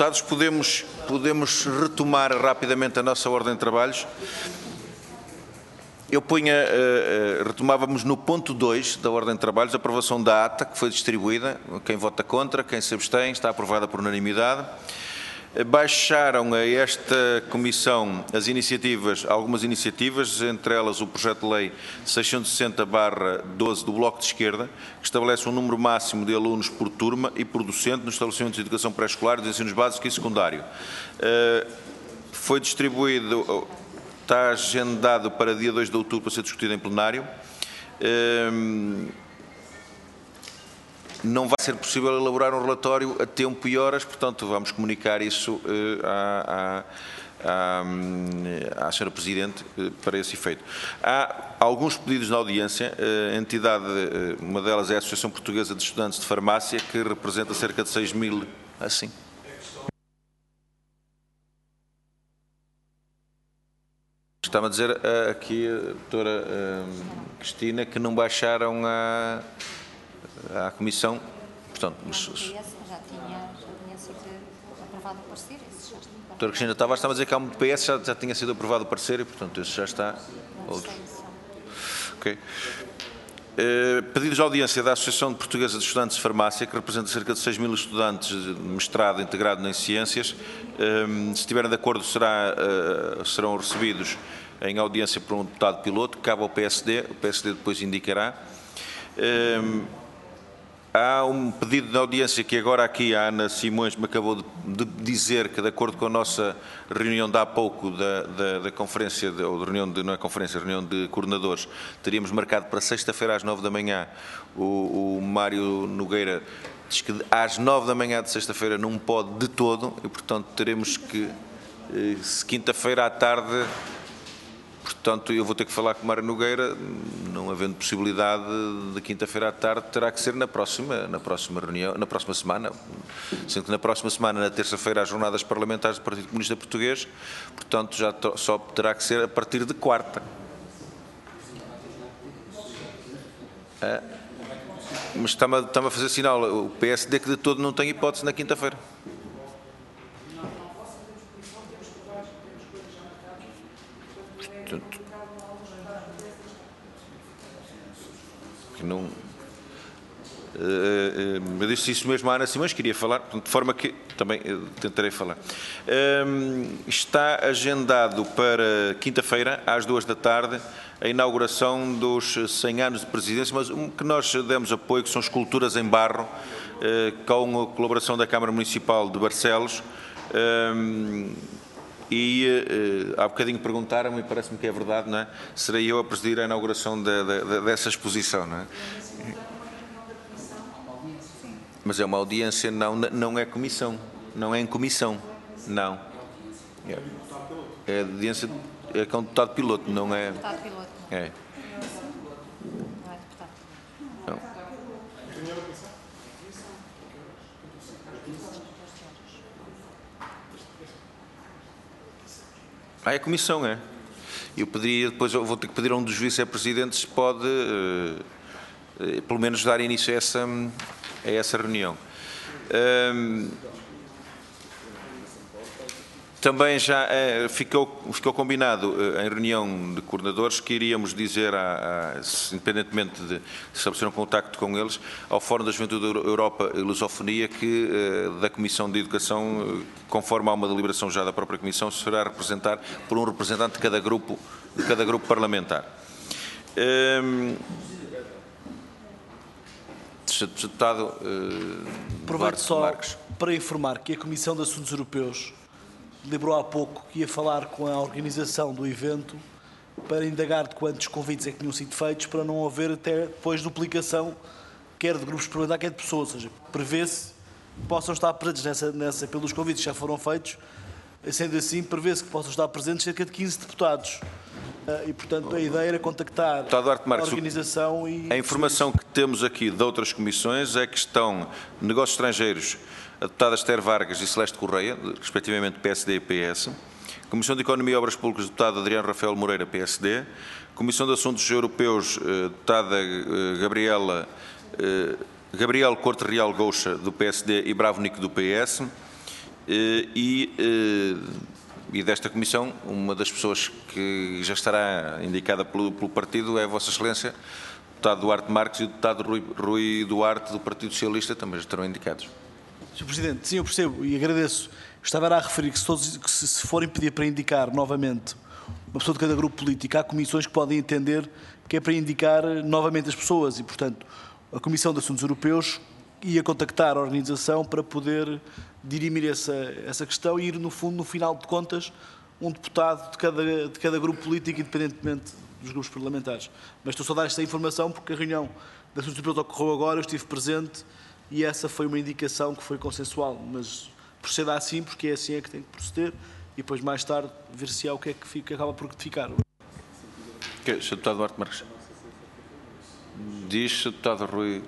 deputados, podemos retomar rapidamente a nossa ordem de trabalhos. Eu retomávamos no ponto 2 da ordem de trabalhos, a aprovação da ata, que foi distribuída. Quem vota contra, quem se abstém, está aprovada por unanimidade. Baixaram a esta comissão algumas iniciativas, entre elas o projeto de lei 660/12 do Bloco de Esquerda, que estabelece um número máximo de alunos por turma e por docente nos estabelecimentos de educação pré-escolar e de ensinos básico e secundário. Foi distribuído, está agendado para dia 2 de outubro para ser discutido em plenário. Não vai ser possível elaborar um relatório a tempo e horas, portanto, vamos comunicar isso à Sra. Presidente para esse efeito. Há alguns pedidos na audiência. A entidade, uma delas é a Associação Portuguesa de Estudantes de Farmácia, que representa cerca de 6.000. Assim. Está-me a dizer aqui a doutora Cristina que não baixaram à Comissão, portanto, já tinha sido aprovado o parecer. Doutora Cristina Tavares está a dizer que há um PS, já tinha sido aprovado o parecer e, portanto, esse já está. Outro. Ok. Pedidos de audiência da Associação Portuguesa de Estudantes de Farmácia, que representa cerca de 6.000 estudantes de mestrado integrado em Ciências. Se estiverem de acordo, serão recebidos em audiência por um deputado piloto, que cabe ao PSD, o PSD depois indicará. Há um pedido de audiência que agora aqui a Ana Simões me acabou de dizer que, de acordo com a nossa reunião de há pouco da conferência, ou de reunião de, não é conferência, reunião de coordenadores, teríamos marcado para sexta-feira às 9 da manhã. O Mário Nogueira diz que às 9 da manhã de sexta-feira não pode de todo e, portanto, teremos que, quinta-feira à tarde. Portanto, eu vou ter que falar com o Mário Nogueira, não havendo possibilidade de quinta-feira à tarde, terá que ser na próxima reunião, na próxima semana, sendo que na próxima semana, na terça-feira, há jornadas parlamentares do Partido Comunista Português, portanto, já só terá que ser a partir de quarta. Mas está-me a fazer sinal, o PSD que de todo não tem hipótese na quinta-feira. Não, eu disse isso mesmo à Ana Simões, queria falar, de forma que também tentarei falar. Está agendado para quinta-feira, às 2 da tarde, a inauguração dos 100 anos de presidência, mas que nós demos apoio, que são esculturas em barro, com a colaboração da Câmara Municipal de Barcelos. Há bocadinho perguntaram-me, e parece-me que é verdade, não é? Serei eu a presidir a inauguração dessa exposição, não é? Mas é uma audiência, não é comissão, não é em comissão, não. É audiência, é com o deputado piloto, não é? Deputado piloto. É. Não é deputado. Não. É a comissão, é. Eu pediria, depois eu vou ter que pedir a um dos vice-presidentes se pode, pelo menos, dar início a essa reunião. Também já ficou combinado em reunião de coordenadores que iríamos dizer, independentemente de estabelecer um contacto com eles, ao Fórum da Juventude Europa e Lusofonia, que da Comissão de Educação, conforme há uma deliberação já da própria Comissão, será representar por um representante de cada grupo parlamentar. Deputado Aproveito só Marques. para informar que a Comissão de Assuntos Europeus deliberou há pouco que ia falar com a organização do evento para indagar de quantos convites é que tinham sido feitos, para não haver até depois duplicação, quer de grupos parlamentares, quer de pessoas. Ou seja, prevê-se que possam estar presentes pelos convites que já foram feitos, sendo assim, prevê-se que possam estar presentes cerca de 15 deputados. E, portanto, a ideia era contactar a organização e... A informação que temos aqui de outras comissões é que estão negócios estrangeiros a deputada Esther Vargas e Celeste Correia, respectivamente PSD e PS, Comissão de Economia e Obras Públicas, deputado Adriano Rafael Moreira, PSD, Comissão de Assuntos Europeus, deputada Gabriel Corte Real Goucha, do PSD, e Bravo Nico, do PS, e desta Comissão, uma das pessoas que já estará indicada pelo partido é a Vossa Excelência, o deputado Duarte Marques e o deputado Rui Duarte do Partido Socialista também já estarão indicados. Sr. Presidente, sim, eu percebo e agradeço. Estava a referir que se forem pedir para indicar novamente uma pessoa de cada grupo político, há comissões que podem entender que é para indicar novamente as pessoas e, portanto, a Comissão de Assuntos Europeus ia contactar a organização para poder dirimir essa questão e ir, no fundo, no final de contas, um deputado de cada grupo político, independentemente dos grupos parlamentares. Mas estou só a dar esta informação porque a reunião da Assuntos Europeus ocorreu agora, eu estive presente e essa foi uma indicação que foi consensual, mas proceda assim porque é assim que tem que proceder e depois mais tarde ver se há o que é que acaba por retificar. Sr. Deputado Duarte Marques. Diz, Sr. Deputado Rui.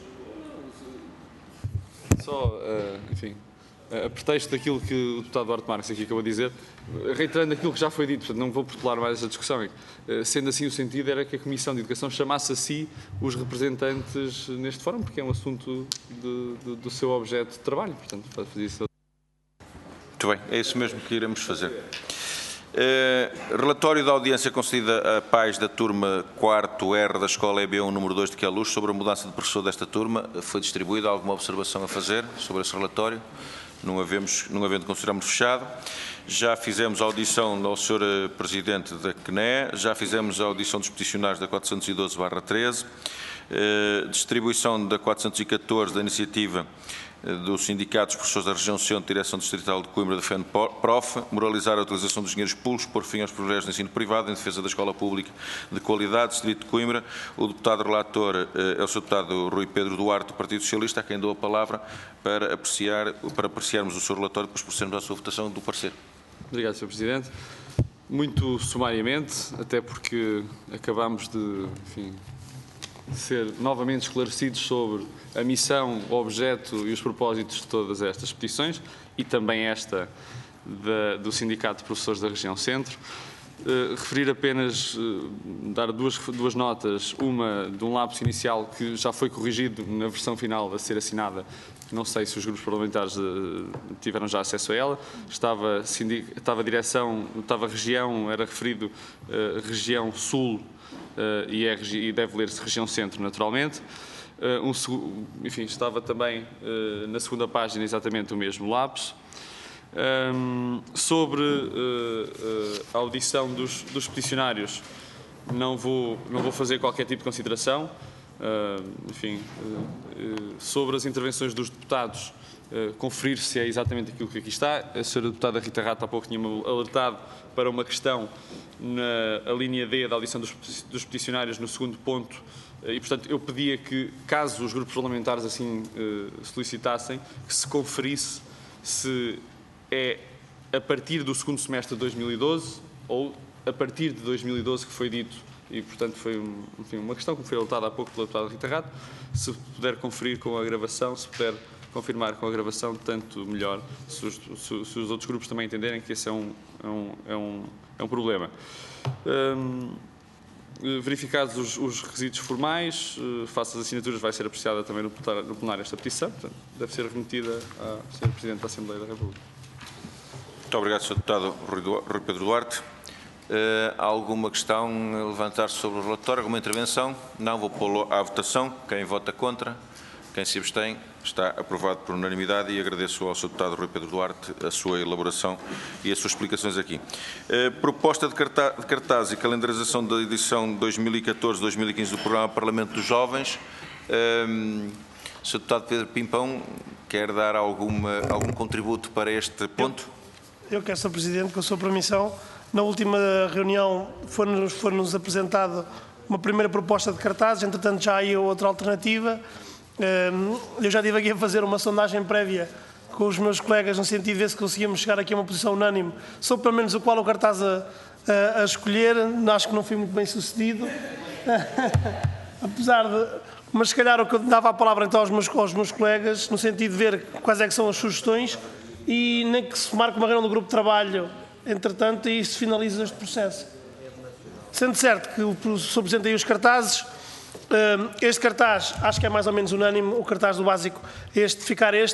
Só, enfim, a pretexto daquilo que o deputado Duarte Marques aqui acabou de dizer, reiterando aquilo que já foi dito, portanto não vou protelar mais esta discussão, sendo assim o sentido era que a Comissão de Educação chamasse a si os representantes neste fórum, porque é um assunto do seu objeto de trabalho, portanto, para fazer isso. Muito bem, é isso mesmo que iremos fazer. Relatório da audiência concedida a pais da turma 4º R da Escola EB1 número 2 de Queluz sobre a mudança de professor desta turma. Foi distribuída alguma observação a fazer sobre esse relatório? Não havendo, consideramos fechado. Já fizemos a audição ao Sr. Presidente da CNE, já fizemos a audição dos peticionários da 412/13, distribuição da 414 da iniciativa dos sindicatos professores da região Centro, Direção Distrital de Coimbra, defende PROF, moralizar a utilização dos dinheiros públicos, pôr fim aos privilégios de ensino privado em defesa da escola pública de qualidade, Distrito de Coimbra. O deputado relator é o Sr. Deputado Rui Pedro Duarte, do Partido Socialista, a quem dou a palavra para apreciarmos o seu relatório e depois procedermos à sua votação do parecer. Obrigado, Sr. Presidente. Muito sumariamente, até porque acabamos de, enfim, ser novamente esclarecidos sobre a missão, o objeto e os propósitos de todas estas petições e também esta do Sindicato de Professores da Região Centro. Referir apenas, dar duas notas, uma de um lapso inicial que já foi corrigido na versão final a ser assinada, não sei se os grupos parlamentares tiveram já acesso a ela, estava região, era referido região Sul, e deve ler-se região Centro, naturalmente. Enfim, estava também na segunda página exatamente o mesmo lapso. Sobre a audição dos peticionários, não vou fazer qualquer tipo de consideração. Enfim, sobre as intervenções dos deputados, conferir se é exatamente aquilo que aqui está. A senhora deputada Rita Rato há pouco tinha-me alertado para uma questão na linha D da audição dos peticionários, no segundo ponto, e, portanto, eu pedia que, caso os grupos parlamentares assim solicitassem, que se conferisse se é a partir do segundo semestre de 2012 ou a partir de 2012 que foi dito, e, portanto, foi enfim, uma questão que me foi alertada há pouco pela deputada Rita Rato. Se puder conferir com a gravação, se puder confirmar com a gravação, tanto melhor, se os outros grupos também entenderem que esse é um problema. Verificados os requisitos formais, face às assinaturas, vai ser apreciada também no plenário esta petição, portanto, deve ser remetida à Sra. Presidente da Assembleia da República. Muito obrigado, Sr. Deputado Rui Pedro Duarte. Há alguma questão a levantar-se sobre o relatório? Alguma intervenção? Não, vou pô-lo à votação. Quem vota contra? Quem se abstém? Está aprovado por unanimidade e agradeço ao Sr. Deputado Rui Pedro Duarte a sua elaboração e as suas explicações aqui. Proposta de cartaz e calendarização da edição 2014-2015 do Programa Parlamento dos Jovens. Sr. Deputado Pedro Pimpão, quer dar algum contributo para este ponto? Eu quero, Sr. Presidente, com a sua permissão, na última reunião foi-nos apresentada uma primeira proposta de cartazes, entretanto já há outra alternativa. Eu já estive aqui a fazer uma sondagem prévia com os meus colegas no sentido de ver se conseguíamos chegar aqui a uma posição unânime sobre pelo menos qual o cartaz a escolher. Acho que não fui muito bem sucedido. Apesar de... Mas se calhar o que eu dava a palavra então aos meus colegas, no sentido de ver quais é que são as sugestões e nem que se marque uma reunião do grupo de trabalho, entretanto, e se finaliza este processo. Sendo certo que o Sr. Presidente aí os cartazes, este cartaz acho que é mais ou menos unânime, o cartaz do básico, ficar este.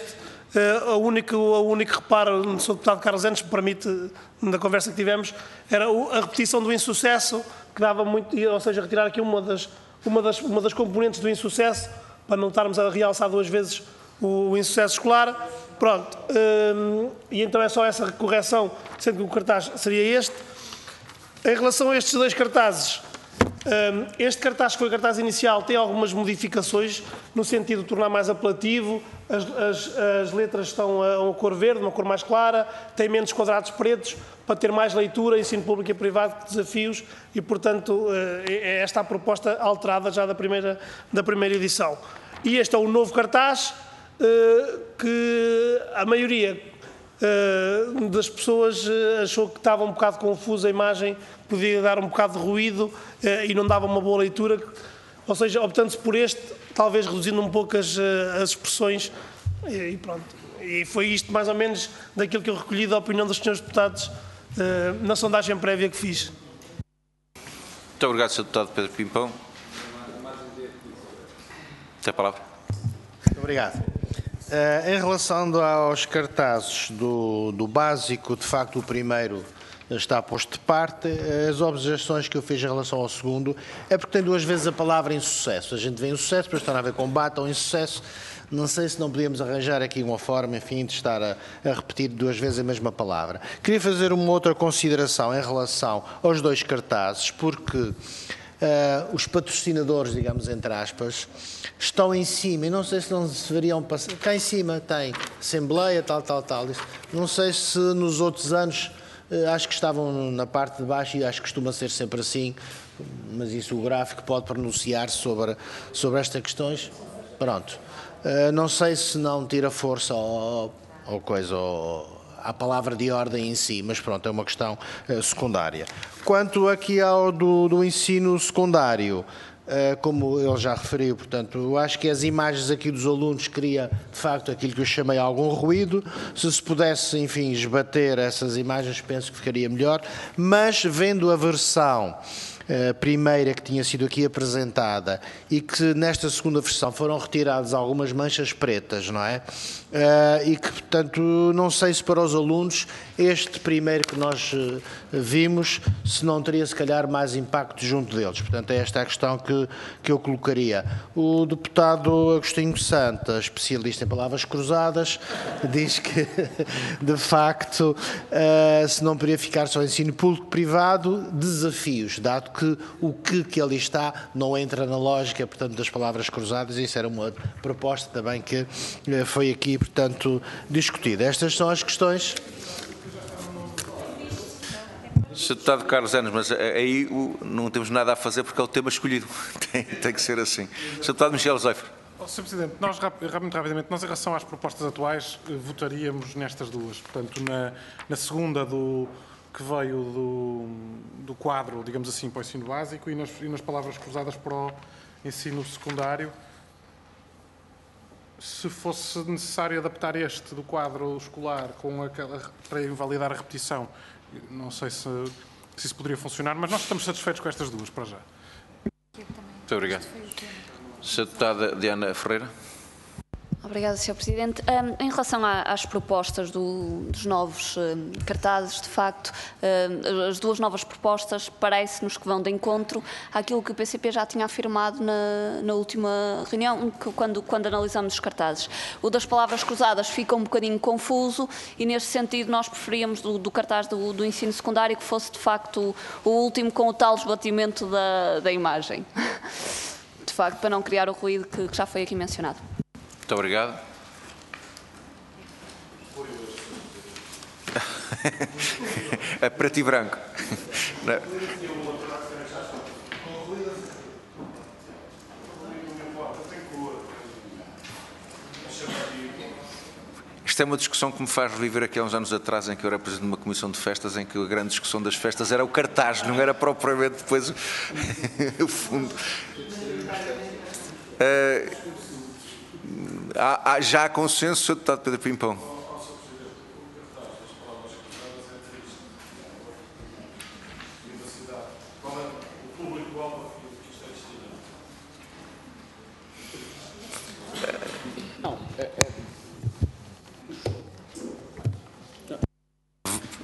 O único reparo, Sr. Deputado Carlos Entes, me permite, na conversa que tivemos, era a repetição do insucesso, que dava muito, ou seja, retirar aqui uma das componentes do insucesso, para não estarmos a realçar duas vezes o insucesso escolar. Pronto, e então é só essa correção, sendo que o cartaz seria este. Em relação a estes dois cartazes, este cartaz, que foi o cartaz inicial, tem algumas modificações, no sentido de tornar mais apelativo. As letras estão a uma cor verde, uma cor mais clara, tem menos quadrados pretos, para ter mais leitura, ensino público e privado, desafios, e, portanto, é esta a proposta alterada já da primeira edição. E este é o novo cartaz, que a maioria das pessoas achou que estava um bocado confusa a imagem, podia dar um bocado de ruído e não dava uma boa leitura, ou seja, optando-se por este, talvez reduzindo um pouco as expressões, e pronto. E foi isto mais ou menos daquilo que eu recolhi da opinião dos senhores deputados na sondagem prévia que fiz. Muito obrigado, Sr. Deputado Pedro Pimpão. Tem a palavra. Muito obrigado. Em relação aos cartazes do básico, de facto o primeiro está posto de parte. As objeções que eu fiz em relação ao segundo é porque tem duas vezes a palavra insucesso. A gente vê insucesso, depois está a haver combate ao insucesso. Não sei se não podíamos arranjar aqui uma forma, enfim, de estar a repetir duas vezes a mesma palavra. Queria fazer uma outra consideração em relação aos dois cartazes, porque os patrocinadores, digamos, entre aspas, estão em cima, e não sei se não deveriam passar. Cá em cima tem Assembleia, tal. Não sei se nos outros anos, acho que estavam na parte de baixo, e acho que costuma ser sempre assim, mas isso o gráfico pode pronunciar sobre estas questões. Pronto. Não sei se não tira força à palavra de ordem em si, mas pronto, é uma questão secundária. Quanto aqui ao do ensino secundário, como ele já referiu, portanto, eu acho que as imagens aqui dos alunos cria, de facto, aquilo que eu chamei algum ruído. Se pudesse, enfim, esbater essas imagens, penso que ficaria melhor, mas vendo a versão primeira que tinha sido aqui apresentada e que nesta segunda versão foram retiradas algumas manchas pretas, não é? E que, portanto, não sei se para os alunos este primeiro que nós vimos, se não teria se calhar mais impacto junto deles. Portanto, é esta a questão que eu colocaria. O deputado Agostinho Santa, especialista em palavras cruzadas, diz que, de facto, se não poderia ficar só ensino público-privado, desafios, dado que o que ali está não entra na lógica, portanto, das palavras cruzadas. Isso era uma proposta também que foi aqui, portanto, discutida. Estas são as questões. Sr. Deputado Carlos Enes, mas aí não temos nada a fazer porque é o tema escolhido. Tem que ser assim. Sr. Deputado Michel Zéfiro. Sr. Presidente, nós, muito rapidamente, nós em relação às propostas atuais, votaríamos nestas duas. Portanto, na segunda que veio do quadro, digamos assim, para o ensino básico, e nas palavras cruzadas para o ensino secundário. Se fosse necessário adaptar este do quadro escolar para invalidar a repetição, não sei se isso poderia funcionar, mas nós estamos satisfeitos com estas duas, para já. Muito obrigado. Sra. Deputada Diana Ferreira. Obrigada, Sr. Presidente. Em relação às propostas dos novos cartazes, de facto, as duas novas propostas parece-nos que vão de encontro àquilo que o PCP já tinha afirmado na última reunião, quando analisamos os cartazes. O das palavras cruzadas fica um bocadinho confuso e, neste sentido, nós preferíamos do cartaz do ensino secundário que fosse, de facto, o último com o tal esbatimento da imagem. De facto, para não criar o ruído que já foi aqui mencionado. Muito obrigado. É preto e branco. Isto é uma discussão que me faz reviver aqui há uns anos atrás, em que eu era presidente de uma comissão de festas, em que a grande discussão das festas era o cartaz, não era propriamente depois o fundo. Já há consenso, Sr. Deputado Pedro Pimpão.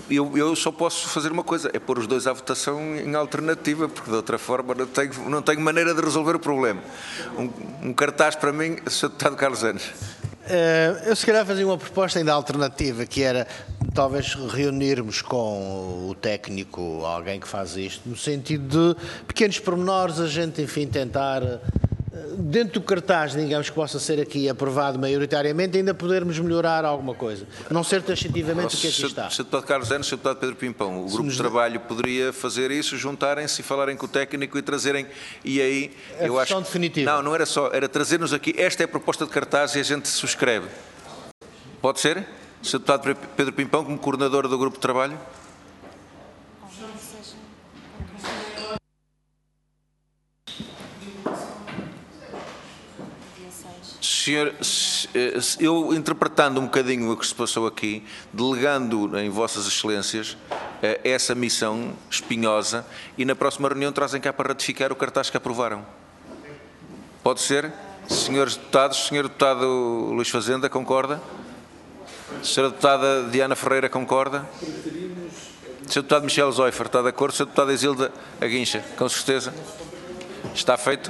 eu só posso fazer uma coisa, é pôr os dois à votação em alternativa, porque de outra forma não tenho maneira de resolver o problema. Um cartaz para mim, Sr. Deputado Carlos Anos. Eu se calhar fazia uma proposta ainda alternativa, que era talvez reunirmos com o técnico, alguém que faz isto, no sentido de pequenos pormenores, a gente, enfim, tentar, dentro do cartaz, digamos que possa ser aqui aprovado maioritariamente, ainda podermos melhorar alguma coisa. Não ser taxativamente o que aqui está. Sr. Deputado Carlos Anos, Sr. Deputado Pedro Pimpão, o grupo de trabalho poderia fazer isso, juntarem-se e falarem com o técnico e trazerem, e aí eu acho... definitiva. Não era só, era trazer-nos aqui, esta é a proposta de cartaz e a gente subscreve. Pode ser? Sr. Deputado Pedro Pimpão, como coordenador do grupo de trabalho. Senhor, eu interpretando um bocadinho o que se passou aqui, delegando em Vossas Excelências essa missão espinhosa e na próxima reunião trazem cá para ratificar o cartaz que aprovaram. Pode ser? Senhores deputados, Sr. Deputado Luís Fazenda, concorda? Sra. Deputada Diana Ferreira, concorda? Sr. Deputado Michel Zoifer, está de acordo? Sra. Deputada Isilda Aguincha, com certeza? Está feito?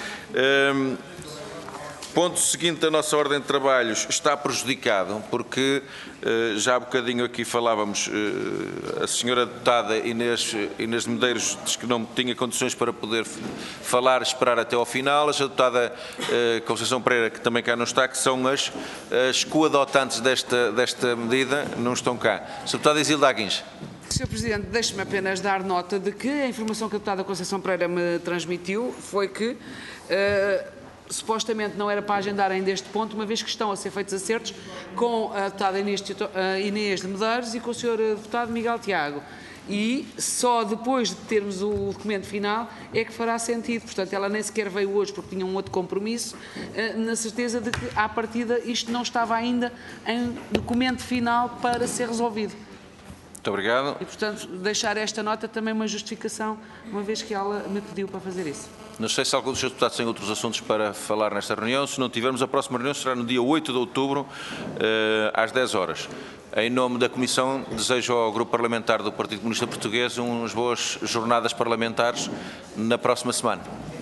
Ponto seguinte da nossa ordem de trabalhos está prejudicado porque já há bocadinho aqui falávamos, a senhora deputada Inês Medeiros disse que não tinha condições para poder falar, esperar até ao final. A senhora deputada Conceição Pereira, que também cá não está, que são as coadotantes desta medida, não estão cá. Sra. Deputada Isilda Aguincha. Sr. Presidente, deixe-me apenas dar nota de que a informação que a deputada Conceição Pereira me transmitiu foi que supostamente não era para agendar ainda este ponto, uma vez que estão a ser feitos acertos com a deputada Inês de Medeiros e com o Sr. Deputado Miguel Tiago. E só depois de termos o documento final é que fará sentido. Portanto, ela nem sequer veio hoje porque tinha um outro compromisso, na certeza de que, à partida, isto não estava ainda em documento final para ser resolvido. Muito obrigado. E, portanto, deixar esta nota também uma justificação, uma vez que ela me pediu para fazer isso. Não sei se algum dos seus deputados tem outros assuntos para falar nesta reunião. Se não tivermos, a próxima reunião será no dia 8 de outubro, às 10 horas. Em nome da Comissão, desejo ao Grupo Parlamentar do Partido Comunista Português umas boas jornadas parlamentares na próxima semana.